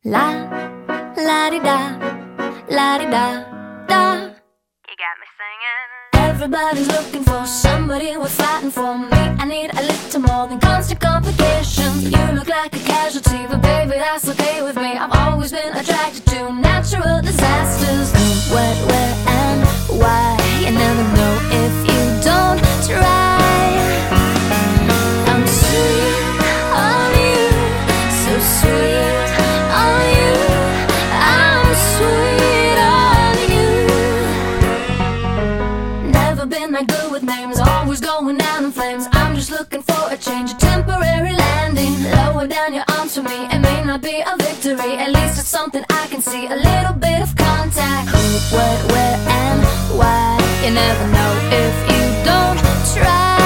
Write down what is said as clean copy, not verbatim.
La, la di da, la di da, da. You got me singing. Everybody's looking for somebody worth fighting for. Me, I need a little more than constant complications. You look like a casualty, but baby, that's okay with me. I've always been attracted to natural disasters. Who, what, where, and why. You never know if you don't try. I'm sweet on you, so sweet on you. I'm sweet on you. Never been that good with names, always going down in flames. I'm just looking for a change, a temporary landing. Lower down your arms for me, it may not be a victory, at least it's something I can see, a little bit of contact. Who, what, where, and why. You never know if you don't try.